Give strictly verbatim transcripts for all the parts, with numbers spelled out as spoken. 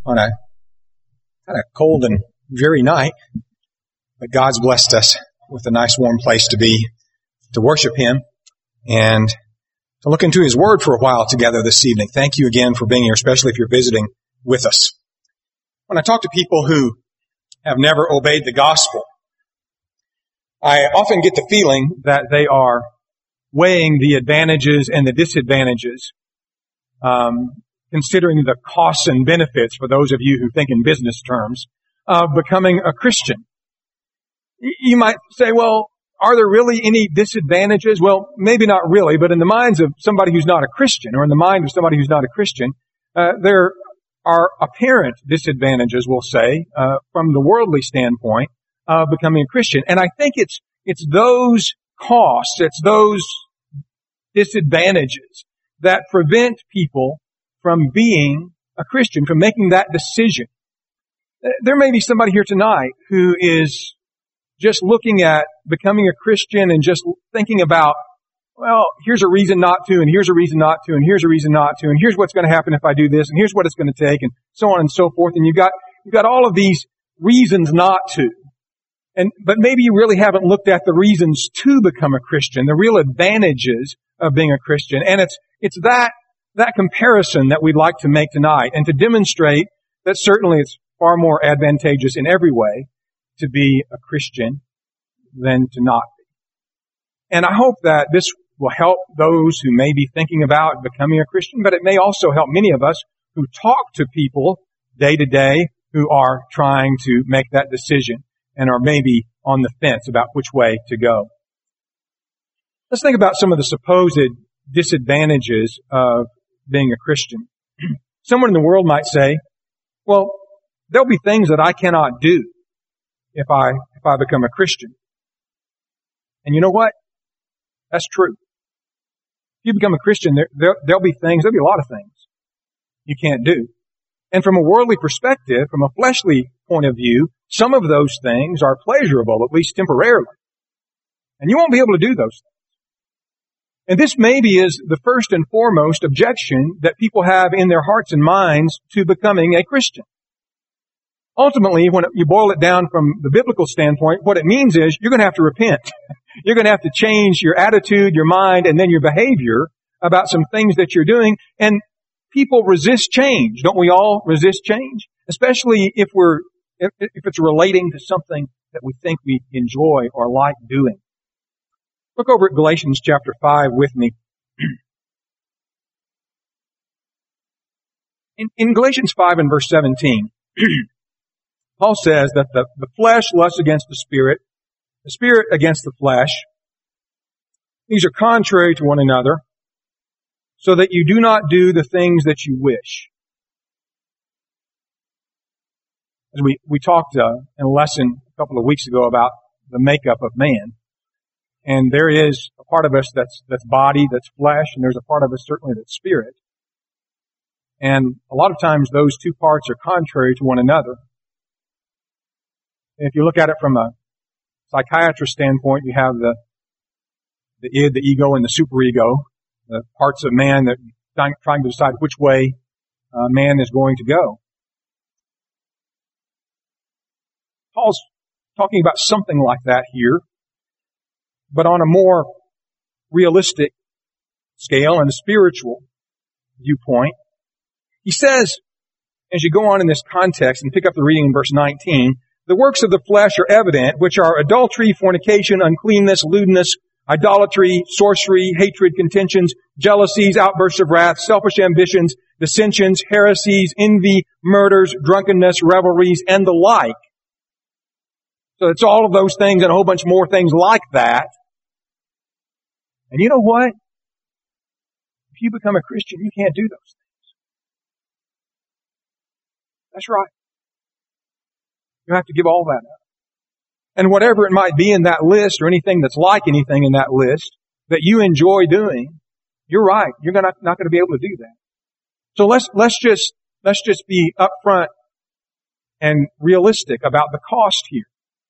on a kind of cold and dreary night, but God's blessed us with a nice warm place to be, to worship Him, and to look into His Word for a while together this evening. Thank you again for being here, especially if you're visiting with us. When I talk to people who have never obeyed the gospel, I often get the feeling that they are weighing the advantages and the disadvantages, um, considering the costs and benefits, for those of you who think in business terms, of becoming a Christian. You might say, well, are there really any disadvantages? Well, maybe not really, but in the minds of somebody who's not a Christian, or in the mind of somebody who's not a Christian, uh, there are apparent disadvantages, we'll say, uh, from the worldly standpoint of becoming a Christian. And I think it's it's those costs, it's those disadvantages that prevent people from being a Christian, from making that decision. There may be somebody here tonight who is just looking at becoming a Christian and just thinking about, well, here's a reason not to, and here's a reason not to, and here's a reason not to, and here's what's going to happen if I do this, and here's what it's going to take, and so on and so forth. And you've got, you've got all of these reasons not to. And, but maybe you really haven't looked at the reasons to become a Christian, the real advantages of being a Christian. And it's, it's that, that comparison that we'd like to make tonight, and to demonstrate that certainly it's far more advantageous in every way to be a Christian than to not be. And I hope that this will help those who may be thinking about becoming a Christian, but it may also help many of us who talk to people day to day who are trying to make that decision and are maybe on the fence about which way to go. Let's think about some of the supposed disadvantages of being a Christian. Someone in the world might say, well, there'll be things that I cannot do if I, if I become a Christian. And you know what? That's true. If you become a Christian, there, there, there'll be things, there'll be a lot of things you can't do. And from a worldly perspective, from a fleshly point of view, some of those things are pleasurable, at least temporarily. And you won't be able to do those things. And this maybe is the first and foremost objection that people have in their hearts and minds to becoming a Christian. Ultimately, when you boil it down from the biblical standpoint, what it means is you're going to have to repent. You're going to have to change your attitude, your mind, and then your behavior about some things that you're doing. And people resist change. Don't we all resist change? Especially if we're, if, if it's relating to something that we think we enjoy or like doing. Look over at Galatians chapter five with me. In, in Galatians five and verse seventeen, Paul says that the, the flesh lusts against the spirit, the spirit against the flesh. These are contrary to one another, so that you do not do the things that you wish. As we, we talked uh, in a lesson a couple of weeks ago about the makeup of man. And there is a part of us that's, that's body, that's flesh, and there's a part of us certainly that's spirit. And a lot of times those two parts are contrary to one another. And if you look at it from a psychiatrist standpoint, you have the, the id, the ego, and the superego, the parts of man that are trying to decide which way uh, man is going to go. Paul's talking about something like that here, but on a more realistic scale and a spiritual viewpoint. He says, as you go on in this context and pick up the reading in verse nineteen, the works of the flesh are evident, which are adultery, fornication, uncleanness, lewdness, idolatry, sorcery, hatred, contentions, jealousies, outbursts of wrath, selfish ambitions, dissensions, heresies, envy, murders, drunkenness, revelries, and the like. So it's all of those things and a whole bunch more things like that. And you know what? If you become a Christian, you can't do those things. That's right. You have to give all that up. And whatever it might be in that list, or anything that's like anything in that list that you enjoy doing, you're right. You're not, not going to be able to do that. So let's, let's just, let's just be upfront and realistic about the cost here.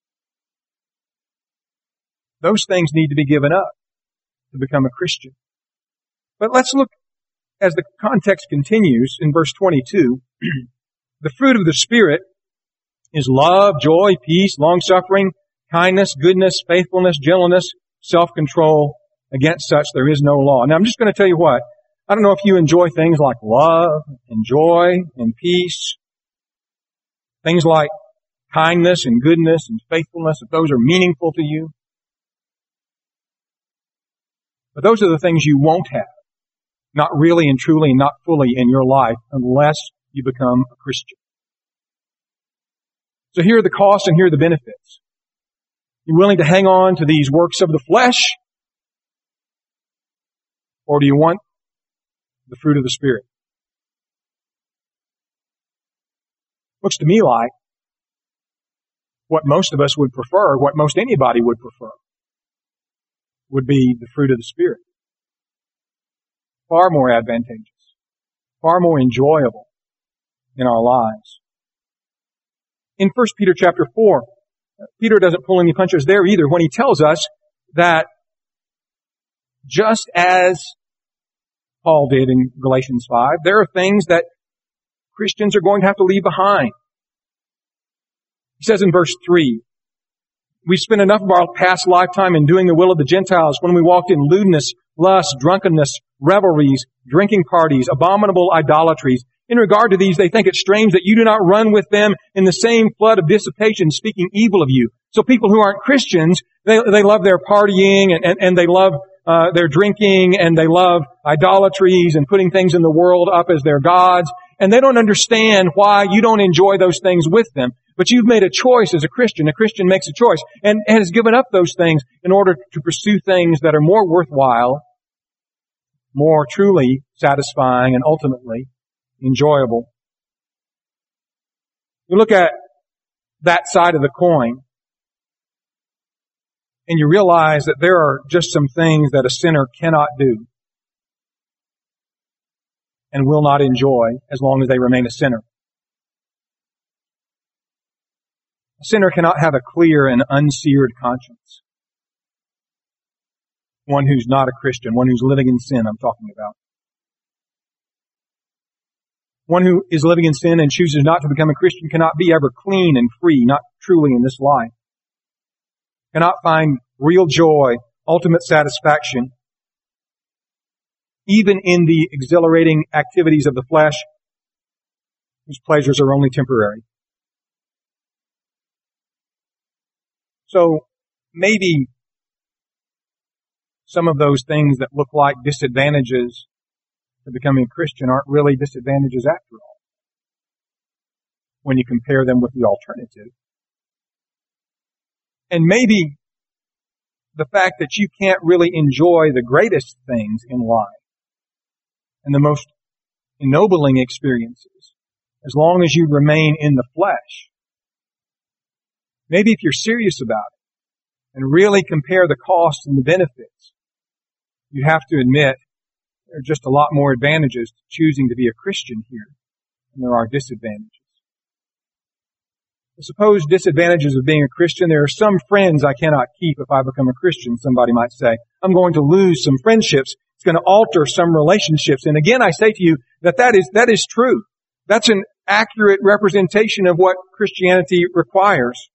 Those things need to be given up to become a Christian. But let's look, as the context continues in verse twenty-two, The fruit of the Spirit is love, joy, peace, long-suffering, kindness, goodness, faithfulness, gentleness, self-control. Against such there is no law. Now I'm just going to tell you what. I don't know if you enjoy things like love and joy and peace. Things like kindness and goodness and faithfulness, if those are meaningful to you. But those are the things you won't have. Not really and truly and not fully in your life unless you become a Christian. So here are the costs and here are the benefits. You willing to hang on to these works of the flesh? Or do you want the fruit of the Spirit? Looks to me like what most of us would prefer, what most anybody would prefer, would be the fruit of the Spirit. Far more advantageous, far more enjoyable in our lives. In First Peter chapter four, Peter doesn't pull any punches there either when he tells us that just as Paul did in Galatians five, there are things that Christians are going to have to leave behind. He says in verse three, we spent enough of our past lifetime in doing the will of the Gentiles when we walked in lewdness, lust, drunkenness, revelries, drinking parties, abominable idolatries. In regard to these, they think it strange that you do not run with them in the same flood of dissipation, speaking evil of you. So people who aren't Christians, they, they love their partying and, and, and they love uh, their drinking and they love idolatries and putting things in the world up as their gods. And they don't understand why you don't enjoy those things with them. But you've made a choice as a Christian. A Christian makes a choice and, and has given up those things in order to pursue things that are more worthwhile, more truly satisfying, and ultimately enjoyable. You look at that side of the coin and you realize that there are just some things that a sinner cannot do and will not enjoy as long as they remain a sinner. A sinner cannot have a clear and unseared conscience. One who's not a Christian, one who's living in sin, I'm talking about. One who is living in sin and chooses not to become a Christian cannot be ever clean and free, not truly in this life. Cannot find real joy, ultimate satisfaction, even in the exhilarating activities of the flesh, whose pleasures are only temporary. So maybe some of those things that look like disadvantages to becoming a Christian aren't really disadvantages after all, when you compare them with the alternative. And maybe the fact that you can't really enjoy the greatest things in life and the most ennobling experiences as long as you remain in the flesh. Maybe if you're serious about it and really compare the costs and the benefits, you have to admit there are just a lot more advantages to choosing to be a Christian here than there are disadvantages. The supposed disadvantages of being a Christian, there are some friends I cannot keep if I become a Christian, somebody might say. I'm going to lose some friendships. It's going to alter some relationships. And again, I say to you that that is, that is true. That's an accurate representation of what Christianity requires.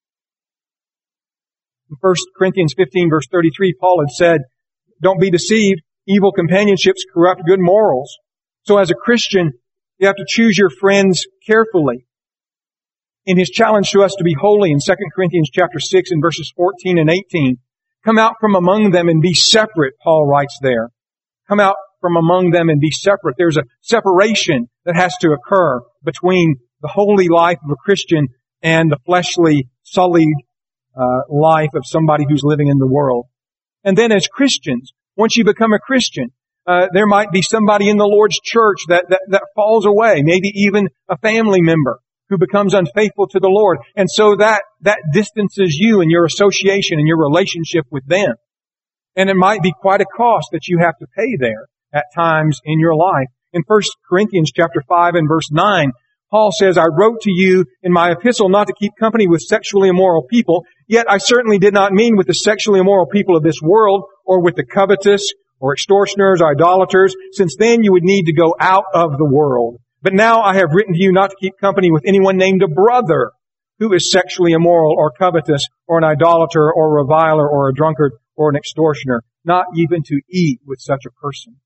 In First Corinthians fifteen verse thirty-three, Paul had said, don't be deceived. Evil companionships corrupt good morals. So as a Christian, you have to choose your friends carefully. In his challenge to us to be holy in Second Corinthians chapter six and verses fourteen and eighteen, come out from among them and be separate, Paul writes there. Come out from among them and be separate. There's a separation that has to occur between the holy life of a Christian and the fleshly, sullied uh, life of somebody who's living in the world. And then as Christians, once you become a Christian, uh, there might be somebody in the Lord's church that, that, that falls away, maybe even a family member who becomes unfaithful to the Lord. And so that, that distances you and your association and your relationship with them. And it might be quite a cost that you have to pay there at times in your life. In First Corinthians chapter five and verse nine, Paul says, I wrote to you in my epistle not to keep company with sexually immoral people, yet I certainly did not mean with the sexually immoral people of this world, or with the covetous, or extortioners, or idolaters, since then you would need to go out of the world. But now I have written to you not to keep company with anyone named a brother who is sexually immoral or covetous or an idolater or a reviler or a drunkard or an extortioner, not even to eat with such a person.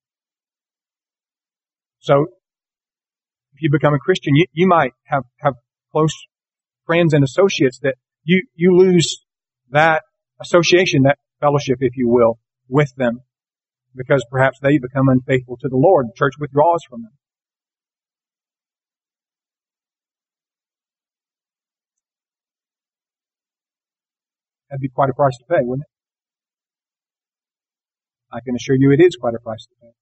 So, if you become a Christian, you, you might have, have close friends and associates that you, you lose that association, that fellowship, if you will, with them because perhaps they become unfaithful to the Lord. The church withdraws from them. That'd be quite a price to pay, wouldn't it? I can assure you it is quite a price to pay.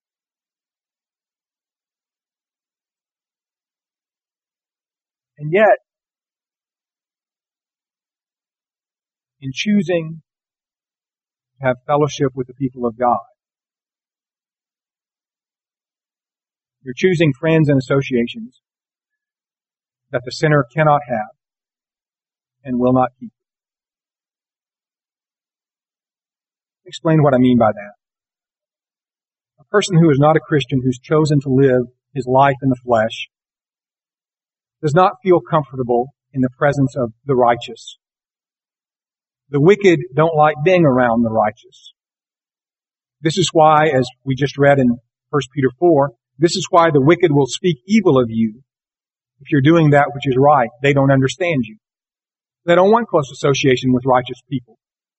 And yet, in choosing to have fellowship with the people of God, you're choosing friends and associations that the sinner cannot have and will not keep. Explain what I mean by that. A person who is not a Christian, who's chosen to live his life in the flesh, does not feel comfortable in the presence of the righteous. The wicked don't like being around the righteous. This is why, as we just read in First Peter four, this is why the wicked will speak evil of you if you're doing that which is right. They don't understand you. They don't want close association with righteous people.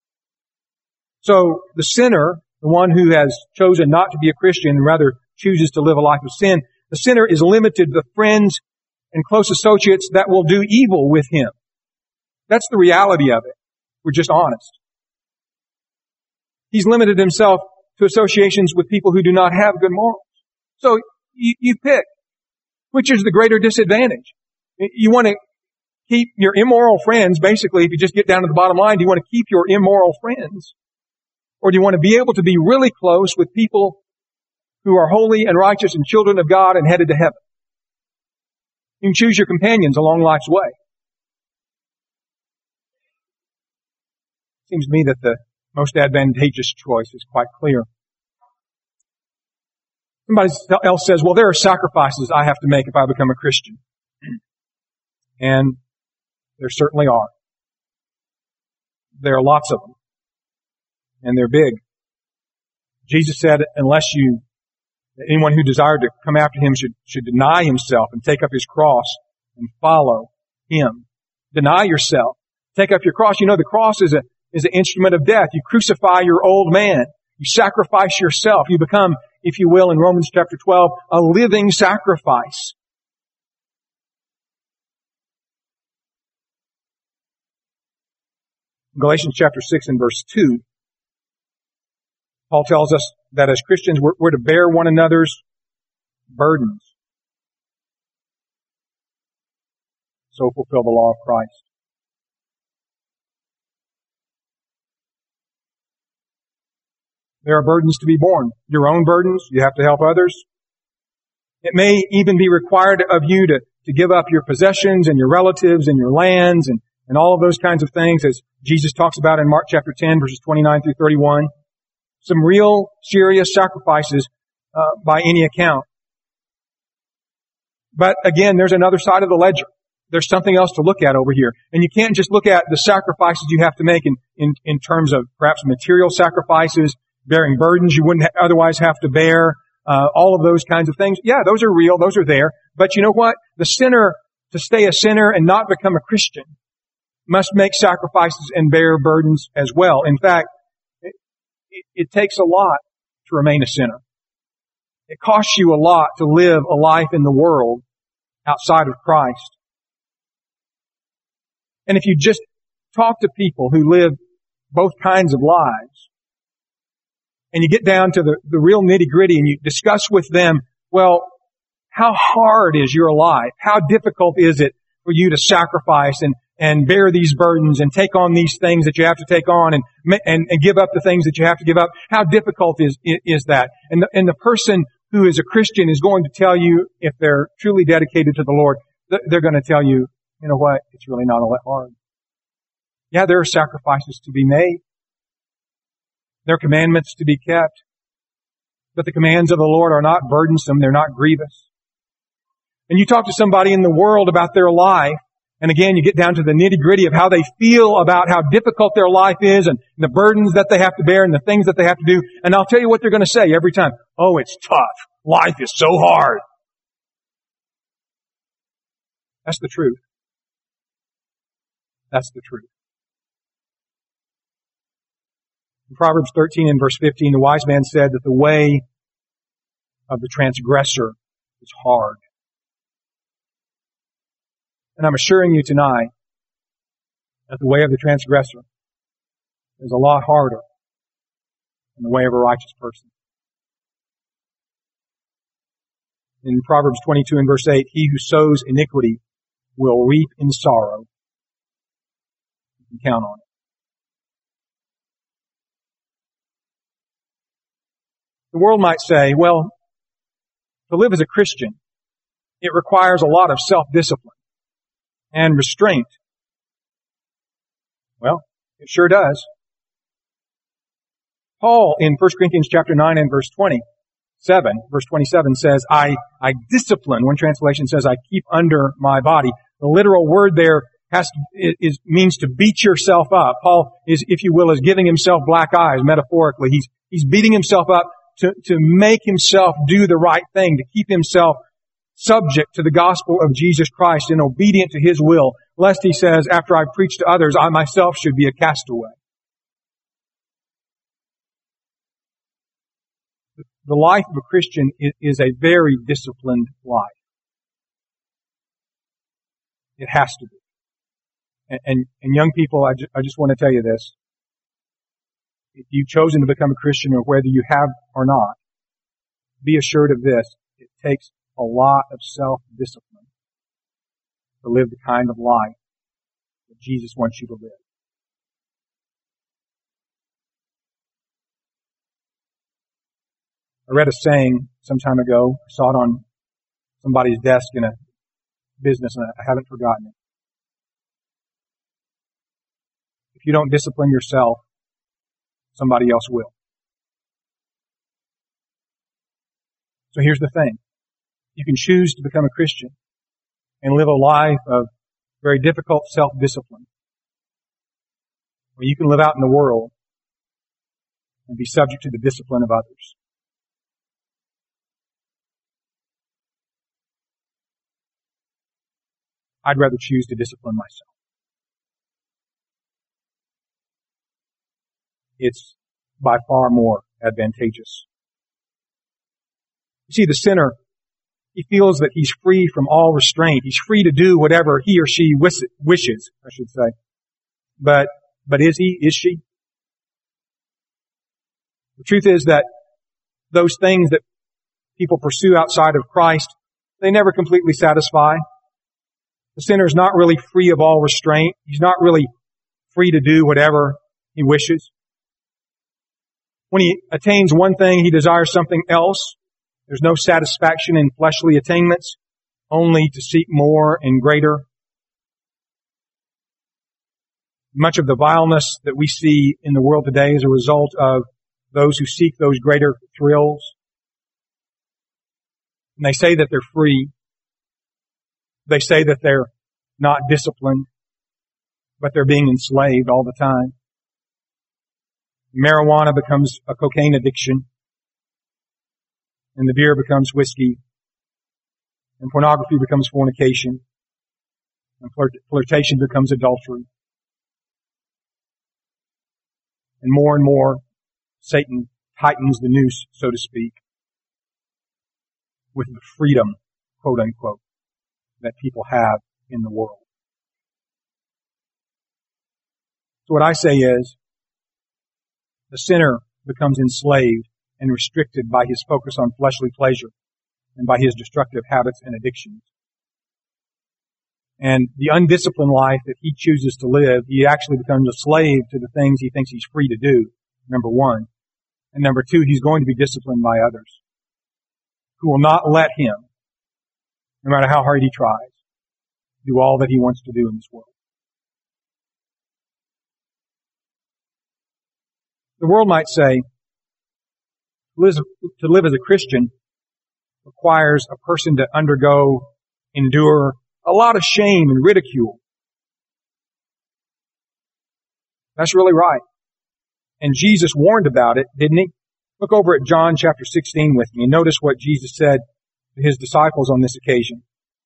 So the sinner, the one who has chosen not to be a Christian and rather chooses to live a life of sin, the sinner is limited to friends and close associates that will do evil with him. That's the reality of it. We're just honest. He's limited himself to associations with people who do not have good morals. So you, you pick. Which is the greater disadvantage? You want to keep your immoral friends, basically, if you just get down to the bottom line, do you want to keep your immoral friends? Or do you want to be able to be really close with people who are holy and righteous and children of God and headed to heaven? You can choose your companions along life's way. It seems to me that the most advantageous choice is quite clear. Somebody else says, well, there are sacrifices I have to make if I become a Christian. And there certainly are. There are lots of them. And they're big. Jesus said, unless you, anyone who desired to come after him should, should deny himself and take up his cross and follow him. Deny yourself. Take up your cross. You know, the cross is a, is an instrument of death. You crucify your old man. You sacrifice yourself. You become, if you will, in Romans chapter twelve, a living sacrifice. Galatians chapter six and verse two, Paul tells us that as Christians we're, we're to bear one another's burdens. So fulfill the law of Christ. There are burdens to be borne. Your own burdens, you have to help others. It may even be required of you to, to give up your possessions and your relatives and your lands and, and all of those kinds of things, as Jesus talks about in Mark chapter ten, verses twenty-nine through thirty-one. Some real serious sacrifices uh, by any account. But again, there's another side of the ledger. There's something else to look at over here. And you can't just look at the sacrifices you have to make in, in, in terms of perhaps material sacrifices, bearing burdens you wouldn't ha- otherwise have to bear, uh, all of those kinds of things. Yeah, those are real, those are there. But you know what? The sinner, to stay a sinner and not become a Christian, must make sacrifices and bear burdens as well. In fact, it, it, it takes a lot to remain a sinner. It costs you a lot to live a life in the world outside of Christ. And if you just talk to people who live both kinds of lives, and you get down to the, the real nitty-gritty and you discuss with them, well, how hard is your life? How difficult is it for you to sacrifice and, and bear these burdens and take on these things that you have to take on and, and, and give up the things that you have to give up? How difficult is, is that? And the, and the person who is a Christian is going to tell you, if they're truly dedicated to the Lord, they're going to tell you, you know what, it's really not all that hard. Yeah, there are sacrifices to be made. There are commandments to be kept. But the commands of the Lord are not burdensome, they're not grievous. and you talk to somebody in the world about their life, and again, you get down to the nitty-gritty of how they feel about how difficult their life is and the burdens that they have to bear and the things that they have to do. And I'll tell you what they're going to say every time. Oh, it's tough. Life is so hard. That's the truth. That's the truth. In Proverbs thirteen and verse fifteen, the wise man said that the way of the transgressor is hard. And I'm assuring you tonight that the way of the transgressor is a lot harder than the way of a righteous person. In Proverbs twenty-two and verse eight, he who sows iniquity will reap in sorrow. You can count on it. The world might say, well, to live as a Christian, it requires a lot of self-discipline and restraint. Well, it sure does. Paul in First Corinthians chapter nine and verse twenty-seven, verse twenty-seven says, I, I discipline. One translation says, I keep under my body. The literal word there has to, is, means to beat yourself up. Paul is, if you will, is giving himself black eyes metaphorically. He's, he's beating himself up to, to make himself do the right thing, to keep himself subject to the gospel of Jesus Christ and obedient to His will, lest he says, after I preach to others, I myself should be a castaway. The life of a Christian is a very disciplined life. It has to be. And, and, and young people, I, ju- I just want to tell you this. If you've chosen to become a Christian, or whether you have or not, be assured of this. It takes a lot of self-discipline to live the kind of life that Jesus wants you to live. I read a saying some time ago. I saw it on somebody's desk in a business, and I haven't forgotten it. If you don't discipline yourself, somebody else will. So here's the thing. You can choose to become a Christian and live a life of very difficult self-discipline, or you can live out in the world and be subject to the discipline of others. I'd rather choose to discipline myself. It's by far more advantageous. You see, the sinner, he feels that he's free from all restraint. He's free to do whatever he or she wishes, I should say. But, but is he? Is she? The truth is that those things that people pursue outside of Christ, they never completely satisfy. The sinner is not really free of all restraint. He's not really free to do whatever he wishes. When he attains one thing, he desires something else. There's no satisfaction in fleshly attainments, only to seek more and greater. Much of the vileness that we see in the world today is a result of those who seek those greater thrills. And they say that they're free. They say that they're not disciplined, but they're being enslaved all the time. Marijuana becomes a cocaine addiction, and the beer becomes whiskey, and pornography becomes fornication, and flirt- flirtation becomes adultery. And more and more, Satan tightens the noose, so to speak, with the freedom, quote unquote, that people have in the world. So what I say is, the sinner becomes enslaved and restricted by his focus on fleshly pleasure and by his destructive habits and addictions. And the undisciplined life that he chooses to live, he actually becomes a slave to the things he thinks he's free to do, number one. And number two, he's going to be disciplined by others who will not let him, no matter how hard he tries, do all that he wants to do in this world. The world might say, to live as a Christian requires a person to undergo endure a lot of shame and ridicule. That's really right. And Jesus warned about it, didn't he? Look over at John chapter sixteen with me and notice what Jesus said to his disciples on this occasion.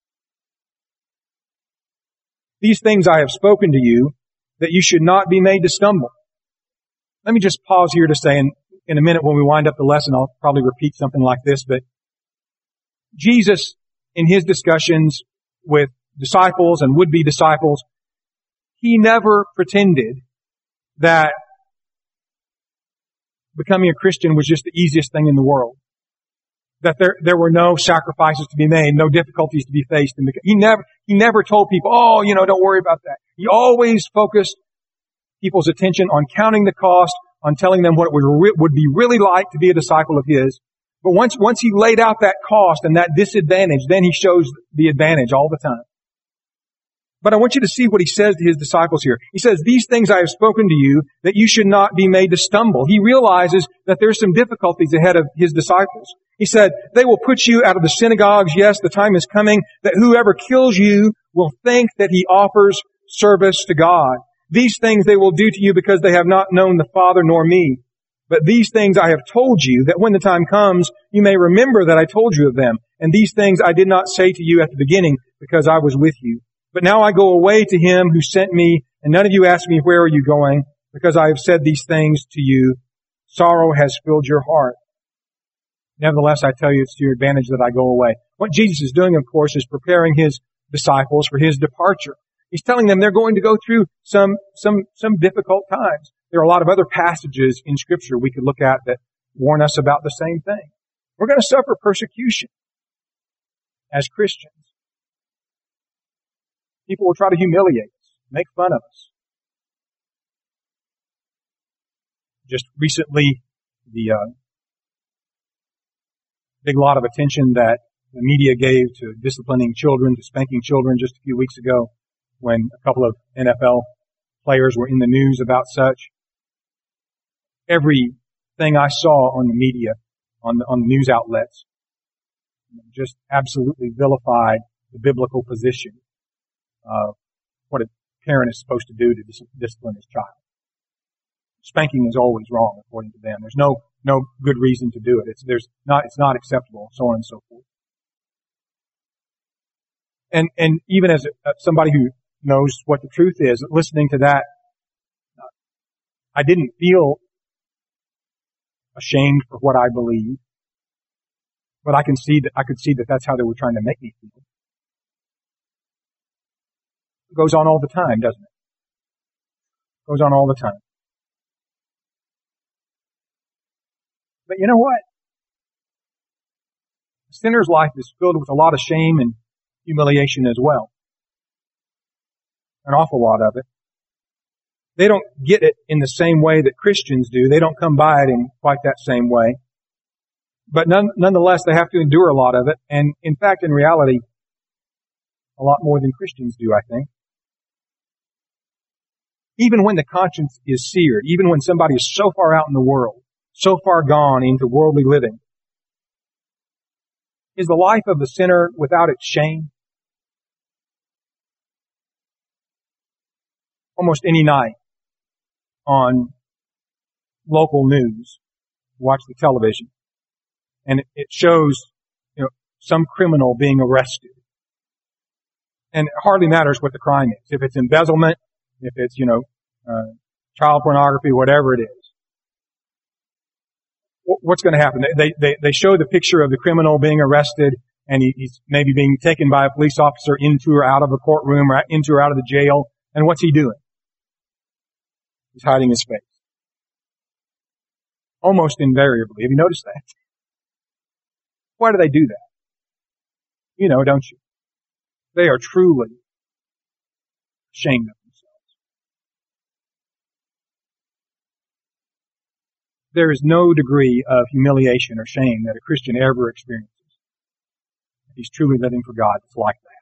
These things I have spoken to you, that you should not be made to stumble. Let me just pause here to say, and in a minute when we wind up the lesson, I'll probably repeat something like this, but Jesus, in his discussions with disciples and would-be disciples, he never pretended that becoming a Christian was just the easiest thing in the world. That there, there were no sacrifices to be made, no difficulties to be faced. He never, he never told people, oh, you know, don't worry about that. He always focused people's attention on counting the cost, on telling them what it would, re- would be really like to be a disciple of his. But once, once he laid out that cost and that disadvantage, then he shows the advantage all the time. But I want you to see what he says to his disciples here. He says, these things I have spoken to you, that you should not be made to stumble. He realizes that there's some difficulties ahead of his disciples. He said, they will put you out of the synagogues. Yes, the time is coming that whoever kills you will think that he offers service to God. These things they will do to you because they have not known the Father nor me. But these things I have told you, that when the time comes, you may remember that I told you of them. And these things I did not say to you at the beginning because I was with you. But now I go away to him who sent me, and none of you ask me, where are you going? Because I have said these things to you. Sorrow has filled your heart. Nevertheless, I tell you, it's to your advantage that I go away. What Jesus is doing, of course, is preparing his disciples for his departure. He's telling them they're going to go through some, some, some difficult times. There are a lot of other passages in Scripture we could look at that warn us about the same thing. We're going to suffer persecution as Christians. People will try to humiliate us, make fun of us. Just recently, the uh, big lot of attention that the media gave to disciplining children, to spanking children just a few weeks ago when a couple of N F L players were in the news about such. Everything I saw on the media, on the, on the news outlets, just absolutely vilified the biblical position of what a parent is supposed to do to dis- discipline his child. Spanking is always wrong, according to them. There's no no good reason to do it. It's there's not it's not acceptable, so on and so forth. And and even as a, somebody who knows what the truth is, listening to that, I didn't feel ashamed for what I believe, but I can see that I could see that that's how they were trying to make me feel. It goes on all the time, doesn't it? It goes on all the time. But you know what? A sinner's life is filled with a lot of shame and humiliation as well. An awful lot of it. They don't get it in the same way that Christians do. They don't come by it in quite that same way. But none, nonetheless, they have to endure a lot of it. And in fact, in reality, a lot more than Christians do, I think. Even when the conscience is seared, even when somebody is so far out in the world, so far gone into worldly living, is the life of the sinner without its shame? Almost any night on local news, watch the television, and it shows, you know, some criminal being arrested. And it hardly matters what the crime is. If it's embezzlement, if it's, you know, uh, child pornography, whatever it is. What's going to happen? They, they, they show the picture of the criminal being arrested, and he, he's maybe being taken by a police officer into or out of a courtroom or into or out of the jail. And what's he doing? He's hiding his face. Almost invariably. Have you noticed that? Why do they do that? You know, don't you? They are truly ashamed of themselves. There is no degree of humiliation or shame that a Christian ever experiences. If he's truly living for God, it's like that.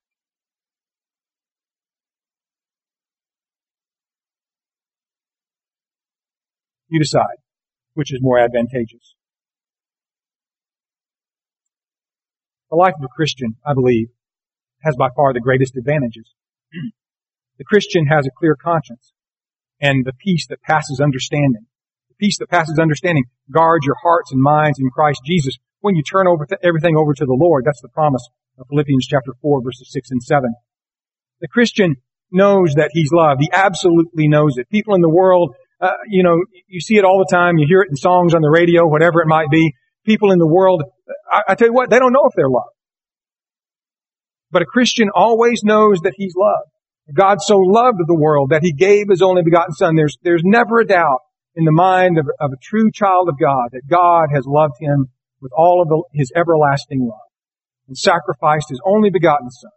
You decide which is more advantageous. The life of a Christian, I believe, has by far the greatest advantages. The Christian has a clear conscience and the peace that passes understanding. The peace that passes understanding guards your hearts and minds in Christ Jesus when you turn over to everything over to the Lord. That's the promise of Philippians chapter four, verses six and seven. The Christian knows that he's loved. He absolutely knows it. People in the world, uh, you know, you see it all the time. You hear it in songs on the radio, whatever it might be. People in the world, I, I tell you what, they don't know if they're loved. But a Christian always knows that he's loved. God so loved the world that He gave His only begotten Son. There's, there's never a doubt in the mind of, of a true child of God that God has loved him with all of the, His everlasting love and sacrificed His only begotten Son.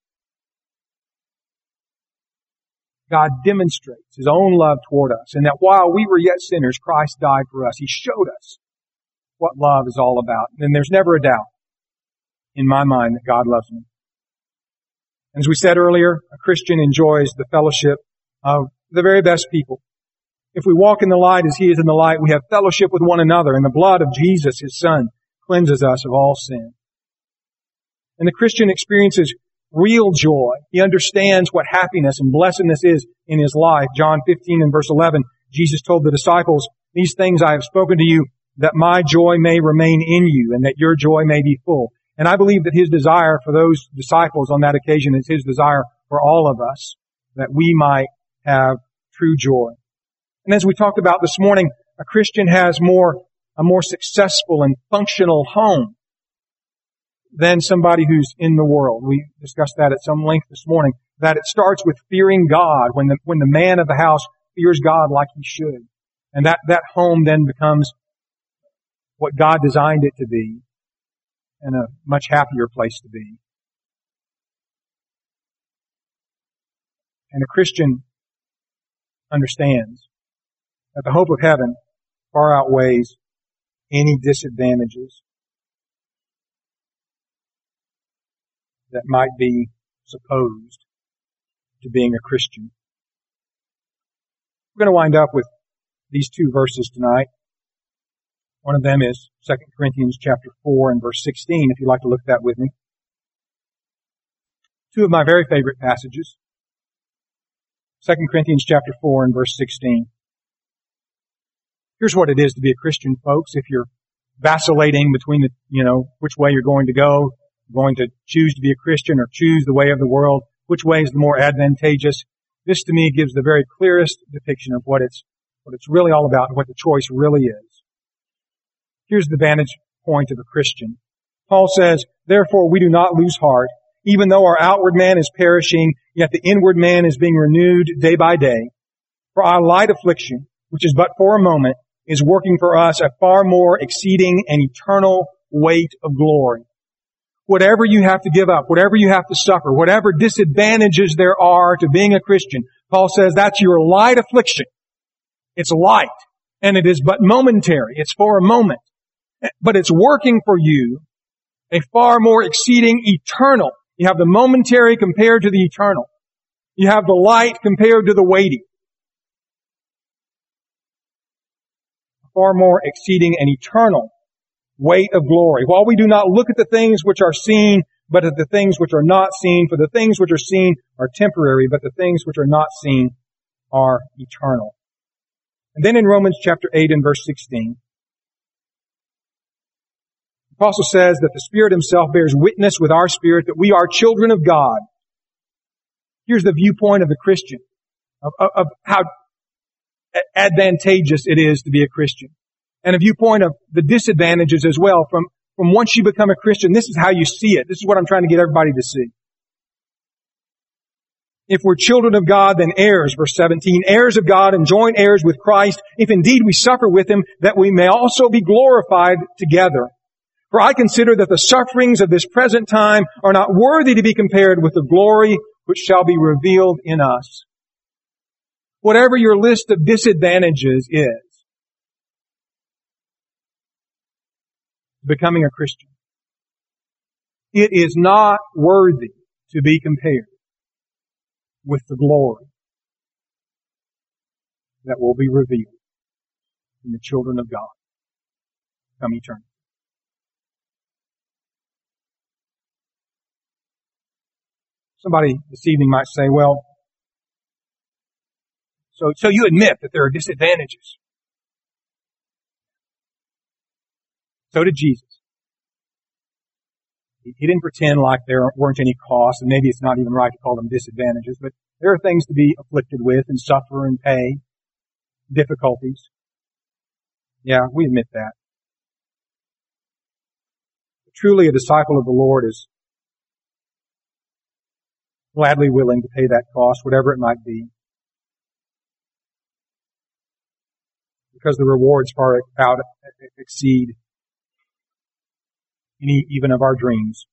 God demonstrates His own love toward us, and that while we were yet sinners, Christ died for us. He showed us what love is all about. And there's never a doubt in my mind that God loves me. As we said earlier, a Christian enjoys the fellowship of the very best people. If we walk in the light as He is in the light, we have fellowship with one another, and the blood of Jesus, His Son, cleanses us of all sin. And the Christian experiences real joy. He understands what happiness and blessedness is in his life. John fifteen and verse eleven, Jesus told the disciples, "These things I have spoken to you, that my joy may remain in you, and that your joy may be full." And I believe that His desire for those disciples on that occasion is His desire for all of us, that we might have true joy. And as we talked about this morning, a Christian has more, a more successful and functional home than somebody who's in the world. We discussed that at some length this morning, that it starts with fearing God, when the, when the man of the house fears God like he should. And that, that home then becomes what God designed it to be, and a much happier place to be. And a Christian understands that the hope of heaven far outweighs any disadvantages that might be supposed to being a Christian. We're going to wind up with these two verses tonight. One of them is Second Corinthians chapter four and verse sixteen, if you'd like to look at that with me. Two of my very favorite passages. Second Corinthians chapter four and verse sixteen. Here's what it is to be a Christian, folks. If you're vacillating between the, you know, which way you're going to go, going to choose to be a Christian or choose the way of the world, which way is the more advantageous, this to me gives the very clearest depiction of what it's, what it's really all about and what the choice really is. Here's the vantage point of a Christian. Paul says, "Therefore we do not lose heart, even though our outward man is perishing, yet the inward man is being renewed day by day. For our light affliction, which is but for a moment, is working for us a far more exceeding and eternal weight of glory." Whatever you have to give up, whatever you have to suffer, whatever disadvantages there are to being a Christian, Paul says that's your light affliction. It's light, and it is but momentary. It's for a moment. But it's working for you a far more exceeding eternal. You have the momentary compared to the eternal. You have the light compared to the weighty. Far more exceeding an eternal weight of glory. While we do not look at the things which are seen, but at the things which are not seen. For the things which are seen are temporary, but the things which are not seen are eternal. And then in Romans chapter eight and verse sixteen, the Apostle says that the Spirit Himself bears witness with our spirit that we are children of God. Here's the viewpoint of the Christian, of, of, of how advantageous it is to be a Christian. And a viewpoint of the disadvantages as well. From, from once you become a Christian, this is how you see it. This is what I'm trying to get everybody to see. If we're children of God, then heirs, verse seventeen, heirs of God and joint heirs with Christ, if indeed we suffer with Him, that we may also be glorified together. For I consider that the sufferings of this present time are not worthy to be compared with the glory which shall be revealed in us. Whatever your list of disadvantages is, becoming a Christian, it is not worthy to be compared with the glory that will be revealed in the children of God come eternity. Somebody this evening might say, well, so, so you admit that there are disadvantages. So did Jesus. He didn't pretend like there weren't any costs, and maybe it's not even right to call them disadvantages, but there are things to be afflicted with and suffer and pay, difficulties. Yeah, we admit that. But truly, a disciple of the Lord is gladly willing to pay that cost, whatever it might be, because the rewards far out exceed any even of our dreams.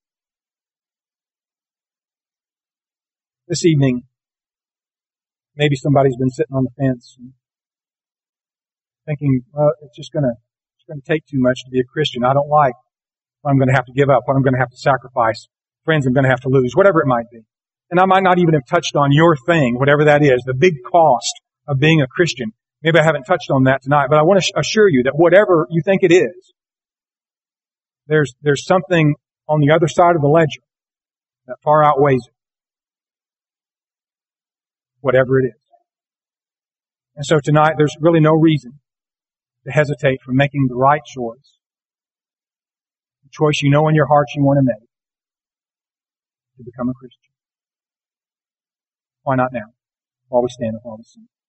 This evening, maybe somebody's been sitting on the fence and thinking, well, it's just gonna, it's gonna take too much to be a Christian. I don't like what I'm gonna have to give up, what I'm gonna have to sacrifice, friends I'm gonna have to lose, whatever it might be. And I might not even have touched on your thing, whatever that is, the big cost of being a Christian. Maybe I haven't touched on that tonight, but I want to assure you that whatever you think it is, There's, there's something on the other side of the ledger that far outweighs it. Whatever it is. And so tonight, there's really no reason to hesitate from making the right choice. The choice you know in your heart you want to make. To become a Christian. Why not now? While we stand and while we sing.